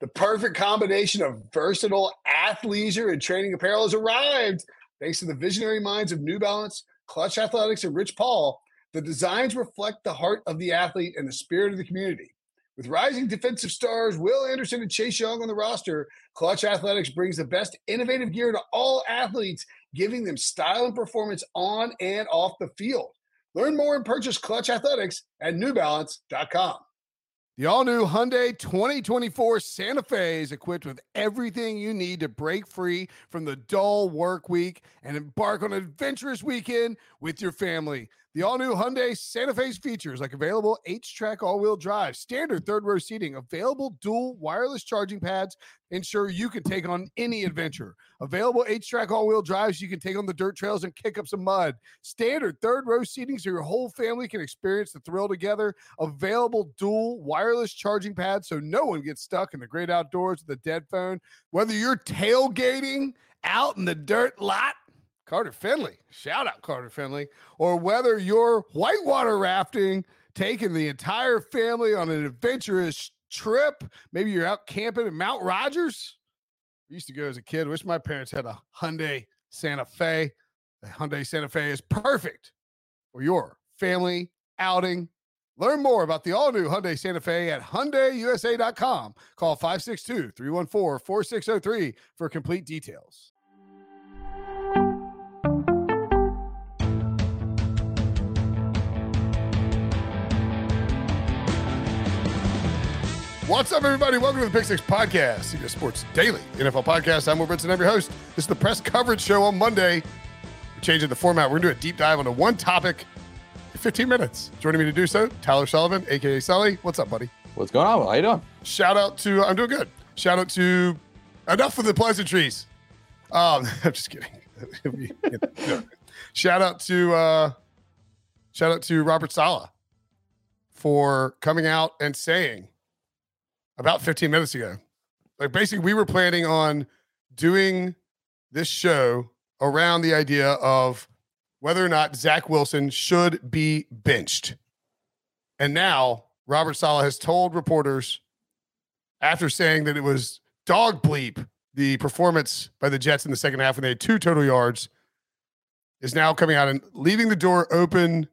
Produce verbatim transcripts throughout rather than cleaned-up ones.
The perfect combination of versatile athleisure and training apparel has arrived. Thanks to the visionary minds of New Balance, Clutch Athletics, and Rich Paul, the designs reflect the heart of the athlete and the spirit of the community. With rising defensive stars Will Anderson and Chase Young on the roster, Clutch Athletics brings the best innovative gear to all athletes, giving them style and performance on and off the field. Learn more and purchase Clutch Athletics at new balance dot com. The all-new Hyundai twenty twenty-four Santa Fe is equipped with everything you need to break free from the dull work week and embark on an adventurous weekend with your family. The all-new Hyundai Santa Fe's features like available H-Track all-wheel drive, standard third-row seating, available dual wireless charging pads, ensure you can take on any adventure. Available H-Track all-wheel drives so you can take on the dirt trails and kick up some mud. Standard third-row seating so your whole family can experience the thrill together. Available dual wireless charging pads so no one gets stuck in the great outdoors with a dead phone. Whether you're tailgating out in the dirt lot, Carter Finley, shout out Carter Finley, or whether you're whitewater rafting, taking the entire family on an adventurous trip, maybe you're out camping at Mount Rogers. I used to go as a kid. Wish my parents had a Hyundai Santa Fe. The Hyundai Santa Fe is perfect for your family outing. Learn more about the all-new Hyundai Santa Fe at Hyundai U S A dot com. Call five six two, three one four, four six zero three for complete details. What's up, everybody? Welcome to the Pick Six Podcast, C B S Sports Daily N F L Podcast. I'm Will Brinson, I'm your host. This is the press coverage show on Monday. We're changing the format. We're going to do a deep dive onto one topic in fifteen minutes. Joining me to do so, Tyler Sullivan, a k a. Sully. What's up, buddy? What's going on, Will? How you doing? Shout out to, I'm doing good. Shout out to, enough of the pleasantries. Um, I'm just kidding. Shout out to, uh, shout out to Robert Saleh for coming out and saying, about fifteen minutes ago, like basically we were planning on doing this show around the idea of whether or not Zach Wilson should be benched. And now Robert Saleh has told reporters, after saying that it was dog bleep, the performance by the Jets in the second half when they had two total yards, is now coming out and leaving the door open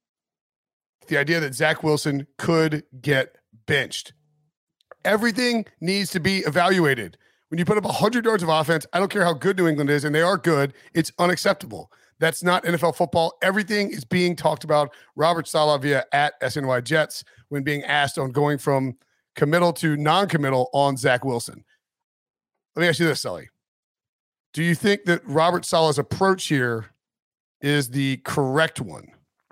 to the idea that Zach Wilson could get benched. Everything needs to be evaluated. When you put up one hundred yards of offense, I don't care how good New England is, and they are good, it's unacceptable. That's not N F L football. Everything is being talked about. Robert Saleh via at S N Y Jets when being asked on going from committal to non-committal on Zach Wilson. Let me ask you this, Sully. Do you think that Robert Saleh's approach here is the correct one?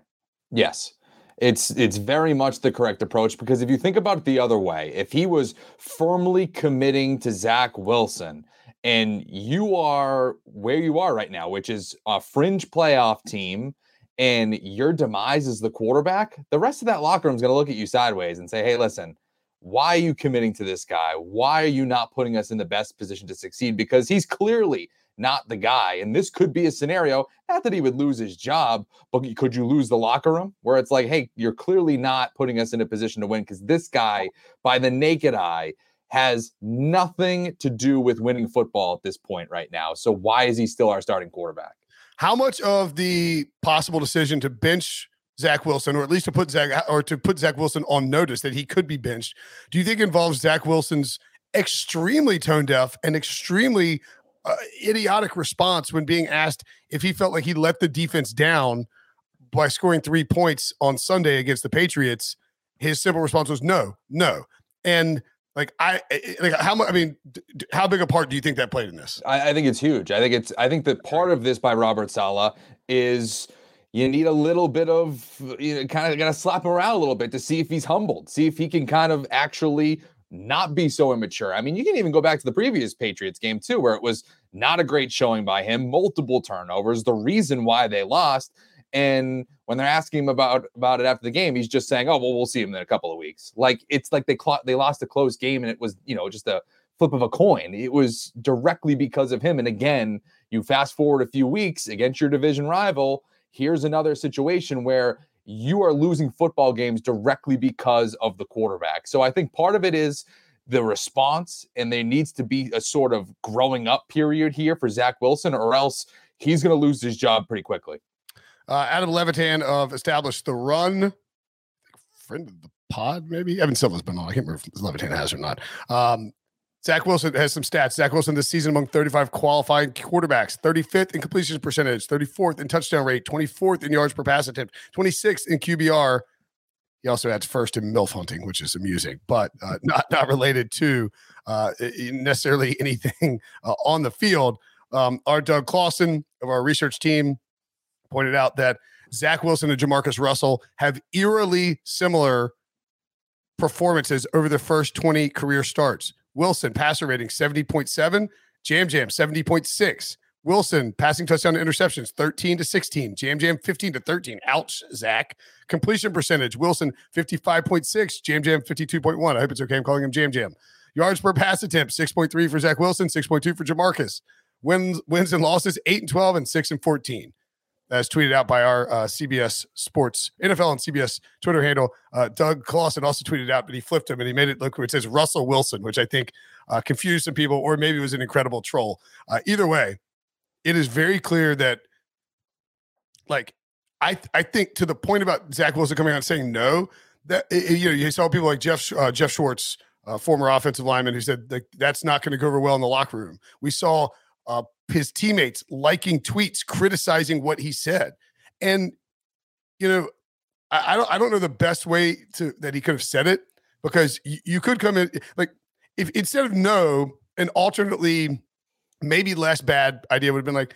Yes. It's it's very much the correct approach, because if you think about it the other way, if he was firmly committing to Zach Wilson and you are where you are right now, which is a fringe playoff team, and your demise is the quarterback, the rest of that locker room is going to look at you sideways and say, hey, listen, why are you committing to this guy? Why are you not putting us in the best position to succeed? Because he's clearly not the guy. And this could be a scenario, not that he would lose his job, but could you lose the locker room where it's like, hey, you're clearly not putting us in a position to win, because this guy, by the naked eye, has nothing to do with winning football at this point right now. So why is he still our starting quarterback? How much of the possible decision to bench Zach Wilson, or at least to put Zach or to put Zach Wilson on notice that he could be benched, do you think involves Zach Wilson's extremely tone deaf and extremely Uh, idiotic response when being asked if he felt like he let the defense down by scoring three points on Sunday against the Patriots? His simple response was no, no. And like, I, like how much, I mean, d- how big a part do you think that played in this? I, I think it's huge. I think it's, I think that part of this by Robert Saleh is you need a little bit of, you know, kind of got to slap him around a little bit to see if he's humbled, see if he can kind of actually not be so immature. I mean, you can even go back to the previous Patriots game too, where it was not a great showing by him, multiple turnovers, the reason why they lost. And when they're asking him about, about it after the game, he's just saying, oh, well, we'll see him in a couple of weeks. Like, it's like they cl- they lost a close game and it was, you know, just a flip of a coin. It was directly because of him. And again, you fast forward a few weeks against your division rival, here's another situation where you are losing football games directly because of the quarterback. So I think part of it is the response, and there needs to be a sort of growing up period here for Zach Wilson, or else he's going to lose his job pretty quickly. Uh, Adam Levitan of Established the Run, friend of the pod, maybe. Evan Silva's been on. I can't remember if Levitan has or not. Um, Zach Wilson has some stats. Zach Wilson this season among thirty-five qualifying quarterbacks, thirty-fifth in completion percentage, thirty-fourth in touchdown rate, twenty-fourth in yards per pass attempt, twenty-sixth in Q B R. He also adds first in MILF hunting, which is amusing, but uh, not not related to uh, necessarily anything uh, on the field. Um, our Doug Clausen of our research team pointed out that Zach Wilson and Jamarcus Russell have eerily similar performances over the first twenty career starts. Wilson passer rating seventy point seven, Jam Jam seventy point six. Wilson passing touchdown to interceptions thirteen to sixteen, Jam Jam fifteen to thirteen. Ouch, Zach. Completion percentage, Wilson fifty-five point six, Jam Jam fifty-two point one. I hope it's okay. I'm calling him Jam Jam. Yards per pass attempt, six point three for Zach Wilson, six point two for Jamarcus. Wins, wins and losses, eight and twelve and six and fourteen. As tweeted out by our uh, C B S Sports, N F L and C B S Twitter handle. Uh, Doug Clausen also tweeted out, but he flipped him and he made it look where it says Russell Wilson, which I think uh, confused some people, or maybe it was an incredible troll. Uh, either way, it is very clear that, like, I I think to the point about Zach Wilson coming out and saying no, that it, you know, you saw people like Jeff uh, Jeff Schwartz, uh, former offensive lineman, who said like, that's not going to go over well in the locker room. We saw uh, his teammates liking tweets criticizing what he said, and you know, I, I don't I don't know the best way to that he could have said it, because you, you could come in like if instead of no, and alternately maybe less bad idea would have been like,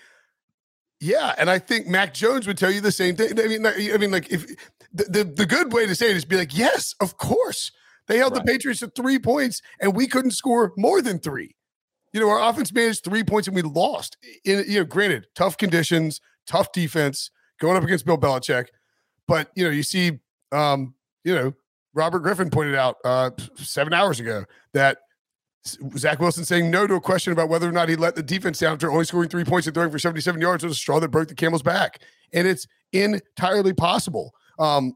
yeah, and I think Mac Jones would tell you the same thing. I mean, I mean, like if the the, the good way to say it is be like, yes, of course, they held right. the Patriots to three points, and we couldn't score more than three. You know, our offense managed three points and we lost. In, you know, granted, tough conditions, tough defense, going up against Bill Belichick. But, you know, you see, um, you know, Robert Griffin pointed out uh, seven hours ago that Zach Wilson saying no to a question about whether or not he let the defense down after only scoring three points and throwing for seventy-seven yards was a straw that broke the camel's back. And it's entirely possible. Um,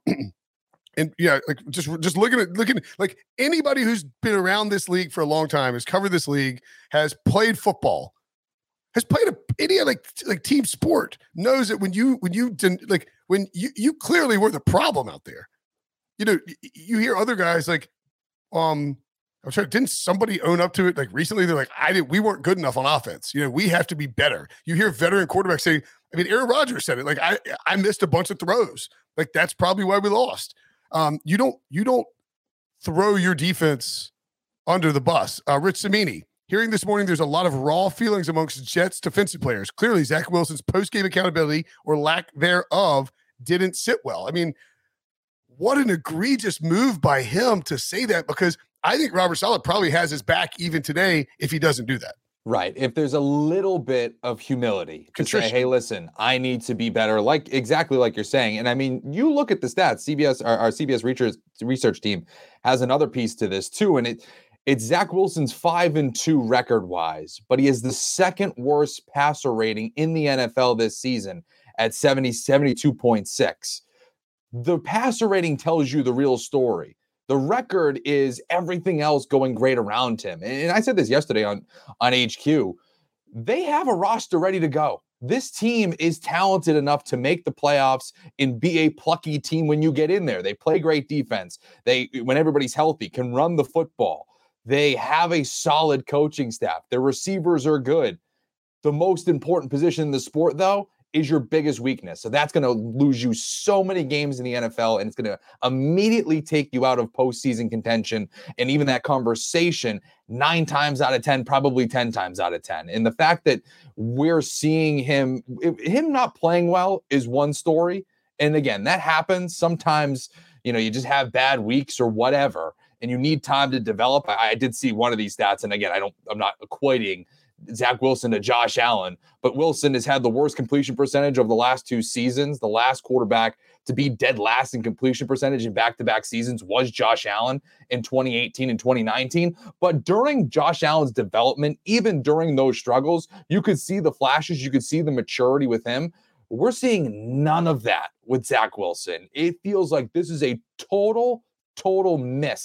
And yeah, like just just looking at looking like anybody who's been around this league for a long time, has covered this league, has played football, has played a, any like like team sport, knows that when you when you didn't like when you you clearly were the problem out there. You know, you hear other guys like, um, I'm sure didn't somebody own up to it like recently? They're like, I did we weren't good enough on offense. You know, we have to be better. You hear veteran quarterbacks say, I mean, Aaron Rodgers said it. Like I I missed a bunch of throws. Like that's probably why we lost. Um, you don't you don't throw your defense under the bus. Uh, Rich Cimini, hearing this morning, there's a lot of raw feelings amongst Jets defensive players. Clearly, Zach Wilson's post-game accountability or lack thereof didn't sit well. I mean, what an egregious move by him to say that, because I think Robert Saleh probably has his back even today if he doesn't do that. Right. If there's a little bit of humility to say, hey, listen, I need to be better, like exactly like you're saying. And I mean, you look at the stats, C B S, our, our C B S research, research team has another piece to this too. And it it's Zach Wilson's five and two record wise, but he is the second worst passer rating in the N F L this season at seventy, seventy-two point six. The passer rating tells you the real story. The record is everything else going great around him. And I said this yesterday on, on H Q. They have a roster ready to go. This team is talented enough to make the playoffs and be a plucky team when you get in there. They play great defense. They, when everybody's healthy, can run the football. They have a solid coaching staff. Their receivers are good. The most important position in the sport, though, is your biggest weakness. So that's going to lose you so many games in the N F L, and it's going to immediately take you out of postseason contention and even that conversation nine times out of ten, probably ten times out of ten. And the fact that we're seeing him, him not playing well is one story. And again, that happens. Sometimes, you know, you just have bad weeks or whatever, and you need time to develop. I, I did see one of these stats, and again, I don't, I'm not equating Zach Wilson to Josh Allen, but Wilson has had the worst completion percentage of the last two seasons. The last quarterback to be dead last in completion percentage in back-to-back seasons was Josh Allen in twenty eighteen and twenty nineteen. But during Josh Allen's development, even during those struggles, you could see the flashes, you could see the maturity with him. We're seeing none of that with Zach Wilson. It feels like this is a total, total miss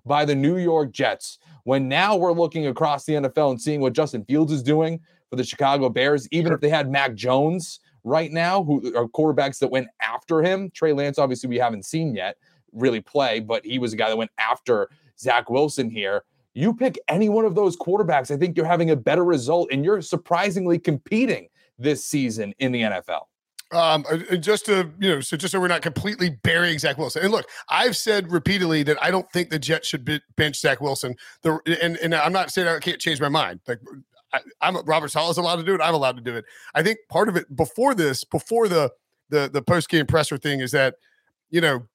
by the New York Jets, when now we're looking across the N F L and seeing what Justin Fields is doing for the Chicago Bears, even Sure. if they had Mac Jones right now, who are quarterbacks that went after him. Trey Lance, obviously, we haven't seen yet really play, but he was a guy that went after Zach Wilson here. You pick any one of those quarterbacks, I think you're having a better result, and you're surprisingly competing this season in the N F L. Um, just to, you know, so just so we're not completely burying Zach Wilson. And look, I've said repeatedly that I don't think the Jets should be, bench Zach Wilson. The, and, and I'm not saying I can't change my mind. Like, I, I'm Robert Saleh's allowed to do it. I'm allowed to do it. I think part of it before this, before the the the post game presser thing, is that, you know,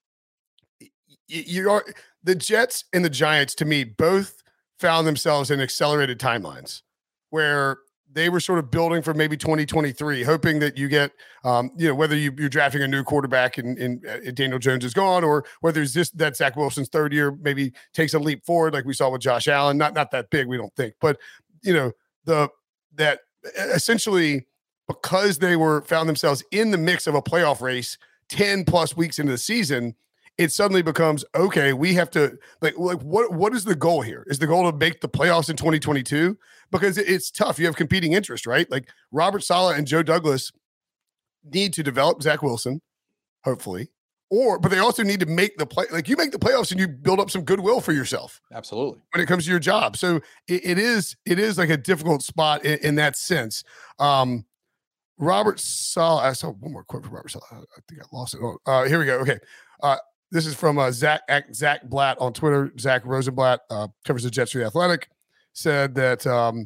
you are the Jets and the Giants, to me, both found themselves in accelerated timelines where they were sort of building for maybe twenty twenty-three, hoping that you get, um, you know, whether you, you're drafting a new quarterback and, and uh, Daniel Jones is gone, or whether it's this that Zach Wilson's third year maybe takes a leap forward, like we saw with Josh Allen. Not not that big, we don't think, but you know, the that essentially because they were found themselves in the mix of a playoff race ten plus weeks into the season, it suddenly becomes, okay, we have to like, like what, what is the goal here? Is the goal to make the playoffs in twenty twenty-two? Because it's tough. You have competing interests, right? Like Robert Saleh and Joe Douglas need to develop Zach Wilson, hopefully, or, but they also need to make the play. Like you make the playoffs and you build up some goodwill for yourself. Absolutely. When it comes to your job. So it, it is, it is like a difficult spot in, in that sense. Um, Robert Saleh, I saw one more quote from Robert Saleh. I think I lost it. Oh, uh, here we go. Okay. Uh, This is from uh, Zach Zach Blatt on Twitter. Zach Rosenblatt uh, covers the Jets for The Athletic. Said that um,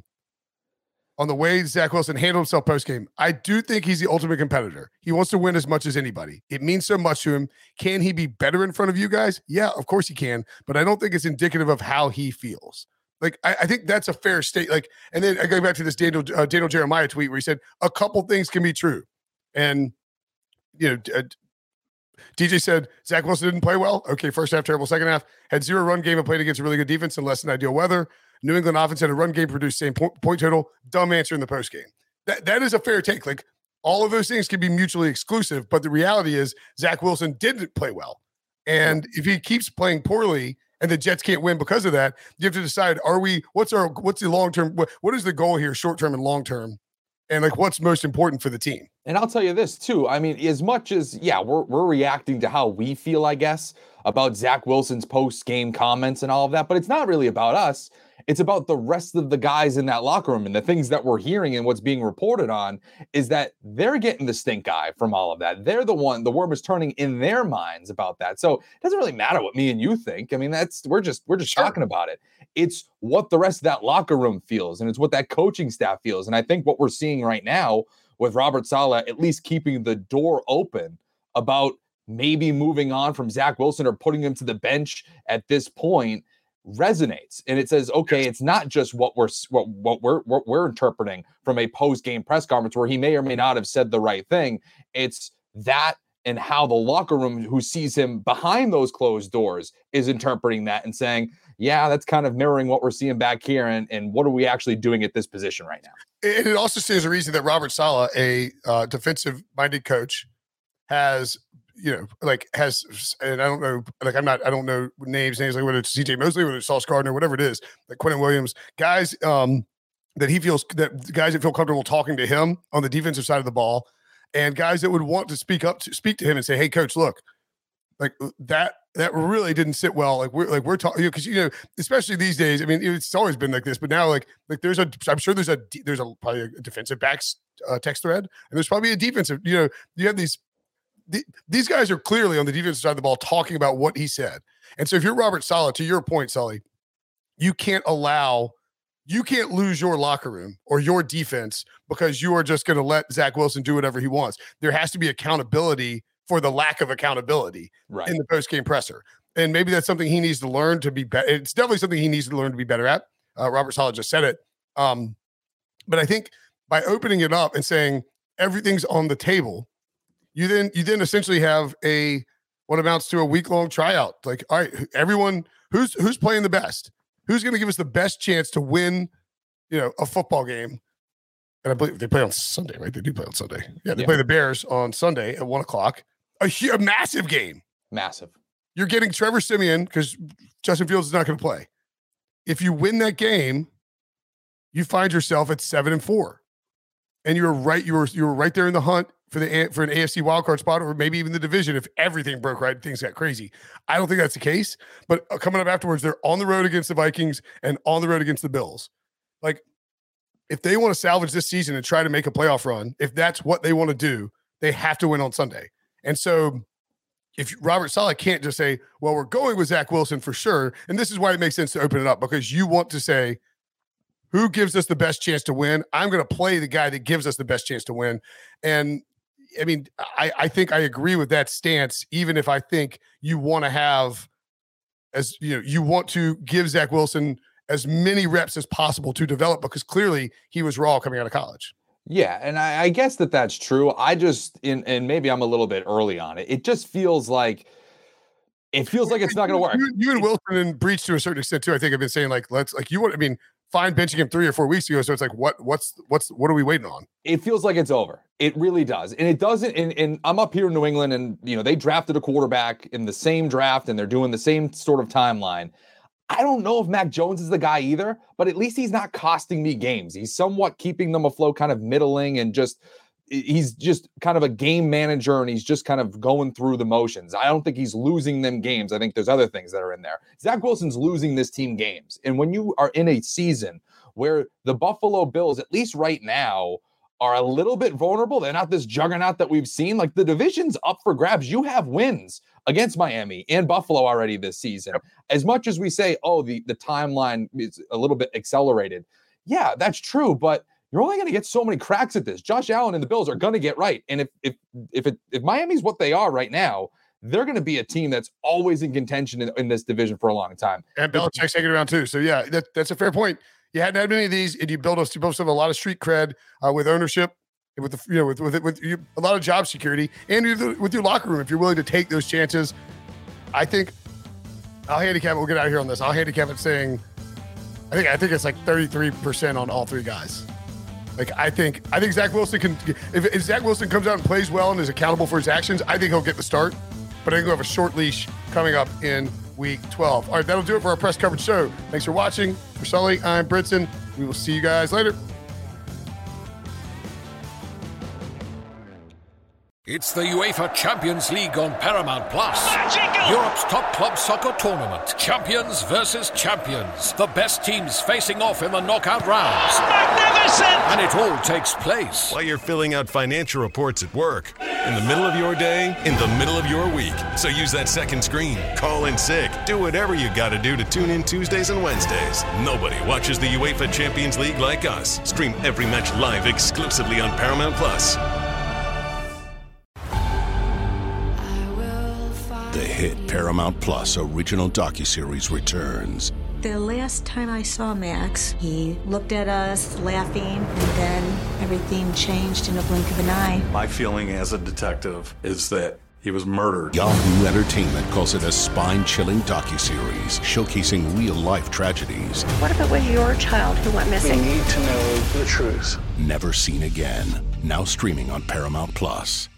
on the way Zach Wilson handled himself post-game, I do think he's the ultimate competitor. He wants to win as much as anybody. It means so much to him. Can he be better in front of you guys? Yeah, of course he can. But I don't think it's indicative of how he feels. Like, I, I think that's a fair state. Like, and then I go back to this Daniel, uh, Daniel Jeremiah tweet where he said a couple things can be true. And, you know, uh, D J said Zach Wilson didn't play well. Okay, first half terrible, second half had zero run game and played against a really good defense in less than ideal weather. New England offense had a run game, produced same point, point total. Dumb answer in the post game. That that is a fair take. Like all of those things can be mutually exclusive, but the reality is Zach Wilson didn't play well, and if he keeps playing poorly and the Jets can't win because of that, you have to decide: Are we? What's our? What's the long term? What, what is the goal here, short term and long term? And like, what's most important for the team? And I'll tell you this too. I mean, as much as, yeah, we're we're reacting to how we feel, I guess, about Zach Wilson's post-game comments and all of that, but it's not really about us. It's about the rest of the guys in that locker room, and the things that we're hearing and what's being reported on is that they're getting the stink eye from all of that. They're the one, the worm is turning in their minds about that. So it doesn't really matter what me and you think. I mean, that's, we're just, we're just Sure. talking about it. It's what the rest of that locker room feels, and it's what that coaching staff feels. And I think what we're seeing right now with Robert Saleh at least keeping the door open about maybe moving on from Zach Wilson or putting him to the bench at this point resonates. And it says, okay, it's not just what we're what, what we're what we're interpreting from a post-game press conference where he may or may not have said the right thing. It's that and how the locker room who sees him behind those closed doors is interpreting that and saying, yeah, that's kind of mirroring what we're seeing back here. And, and what are we actually doing at this position right now? And it also stands a reason that Robert Saleh, a uh, defensive-minded coach, has, you know, like has, and I don't know, like I'm not, I don't know names, names like whether it's C J Mosley, whether it's Sauce Gardner, whatever it is, like Quentin Williams, guys um, that he feels, that guys that feel comfortable talking to him on the defensive side of the ball, and guys that would want to speak up to speak to him and say, hey, coach, look, like that, that really didn't sit well. Like we're like, we're talking, because, you know, especially these days, I mean, it's always been like this, but now like, like there's a, I'm sure there's a, there's a probably a defensive backs uh, text thread, and there's probably a defensive, you know, you have these, the, these guys are clearly on the defensive side of the ball talking about what he said. And so if you're Robert Saleh, to your point, Sully, you can't allow, you can't lose your locker room or your defense because you are just going to let Zach Wilson do whatever he wants. There has to be accountability for the lack of accountability Right. in the post-game presser. And maybe that's something he needs to learn to be better. It's definitely something he needs to learn to be better at. Uh, Robert Saleh just said it. Um, but I think by opening it up and saying everything's on the table, you then you then essentially have a what amounts to a week-long tryout. Like, all right, everyone who's who's playing the best, who's going to give us the best chance to win, you know, a football game. And I believe they play on Sunday, right? They do play on Sunday. Yeah, they Yeah. play the Bears on Sunday at one o'clock. A, hu- a massive game. Massive. you're getting Trevor Siemian because Justin Fields is not going to play. If you win that game, you find yourself at seven and four, and you're right. You were you were right there in the hunt for the for an A F C wildcard spot, or maybe even the division if everything broke right, things got crazy. I don't think that's the case. But coming up afterwards, they're on the road against the Vikings and on the road against the Bills. Like, if they want to salvage this season and try to make a playoff run, if that's what they want to do, they have to win on Sunday. And so, if Robert Saleh can't just say, "Well, we're going with Zach Wilson for sure," and this is why it makes sense to open it up, because you want to say, who gives us the best chance to win? I'm going to play the guy that gives us the best chance to win. And I mean, I, I think I agree with that stance, even if I think you want to have, as you know, you want to give Zach Wilson as many reps as possible to develop, because clearly he was raw coming out of college. Yeah, and I, I guess that that's true. I just, in, and maybe I'm a little bit early on it. It just feels like, it feels like it's not going to work. You, you and Wilson and Breach to a certain extent too, I think, have been saying like, let's like you want. I mean, fine benching him three or four weeks ago. So it's like, what, what's, what's, what are we waiting on? It feels like it's over. It really does. And it doesn't. And, and I'm up here in New England, and, you know, they drafted a quarterback in the same draft, and they're doing the same sort of timeline. I don't know if Mac Jones is the guy either, but at least he's not costing me games. He's somewhat keeping them afloat, kind of middling, and just, he's just kind of a game manager, and he's just kind of going through the motions. I don't think he's losing them games. I think there's other things that are in there. Zach Wilson's losing this team games. And when you are in a season where the Buffalo Bills, at least right now, are a little bit vulnerable, they're not this juggernaut that we've seen. Like, the division's up for grabs. You have wins against Miami and Buffalo already this season. Yep. As much as we say, oh, the, the timeline is a little bit accelerated. Yeah, that's true, but you're only going to get so many cracks at this. Josh Allen and the Bills are going to get right. And if if if it, if Miami's what they are right now, they're going to be a team that's always in contention in, in this division for a long time. And Belichick's taking it around too. So yeah, that, that's a fair point. You hadn't had many of these, and you build us. You both have a lot of street cred uh, with ownership, with the you know with with with you, a lot of job security, and with, with your locker room. If you're willing to take those chances, I think I'll handicap it. We'll get out of here on this. I'll handicap it saying, I think I think it's like thirty-three percent on all three guys. Like, I think I think Zach Wilson can, if, if Zach Wilson comes out and plays well and is accountable for his actions, I think he'll get the start. But I think we'll have a short leash coming up in week twelve. All right, that'll do it for our press coverage show. Thanks for watching. For Sully, I'm Britson. We will see you guys later. It's the UEFA Champions League on Paramount Plus. Magical! Europe's top club soccer tournament. Champions versus champions. The best teams facing off in the knockout rounds. Magnificent! And it all takes place while you're filling out financial reports at work, in the middle of your day, in the middle of your week. So use that second screen. Call in sick. Do whatever you got to do to tune in Tuesdays and Wednesdays. Nobody watches the UEFA Champions League like us. Stream every match live exclusively on Paramount Plus. The hit Paramount Plus original docuseries returns. The last time I saw Max, he looked at us laughing, and then everything changed in a blink of an eye. My feeling as a detective is that he was murdered. Yahoo Entertainment calls it a spine-chilling docuseries showcasing real-life tragedies. What if it was your child who went missing? We need to know the truth. Never seen again. Now streaming on Paramount Plus.